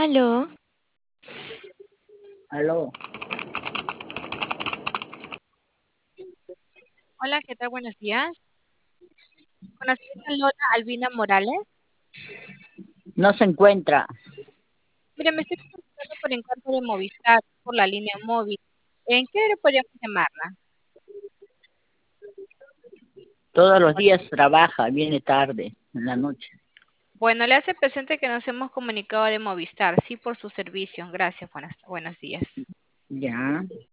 Aló, Aló, Hola, ¿qué tal? Buenos días. Con la señorita Lola Albina Morales. no se encuentra. Mire, me estoy comunicando por encargo de Movistar por la línea móvil. ¿En qué hora podríamos llamarla? Todos los días trabaja, viene tarde, en la noche. Bueno, le hace presente que nos hemos comunicado de Movistar, sí por su servicio. Gracias, buenos días. Ya.